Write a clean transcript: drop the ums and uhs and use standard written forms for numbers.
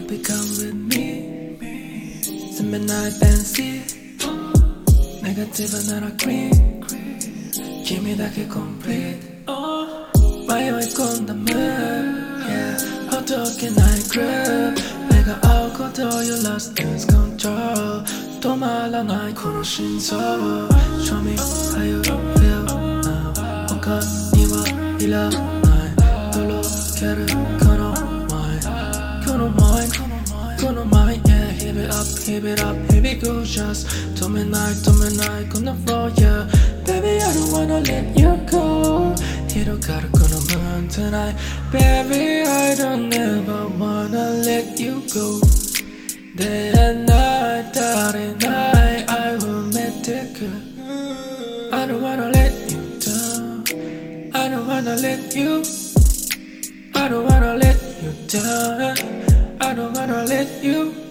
baby, come with me. Spend the night and see. Negative and not a green. Give me that get complete. Why I on the moon? Yeah, how can I grab? 내가 out you lost lose control. 또 말랑한 그런 신서. Show me how you feel now. 뭔가 니와 일어 날 돌로 개를 걸어 mine, yeah. Hip it up, here we go. Just to midnight, on the floor, yeah. Baby, I don't wanna let you go. Hito gotta go to moon tonight. Baby, I don't ever wanna let you go. Day and night, dark night, I will make it good. I don't wanna let you down. I don't wanna let you. I don't wanna let you down. I don't wanna let you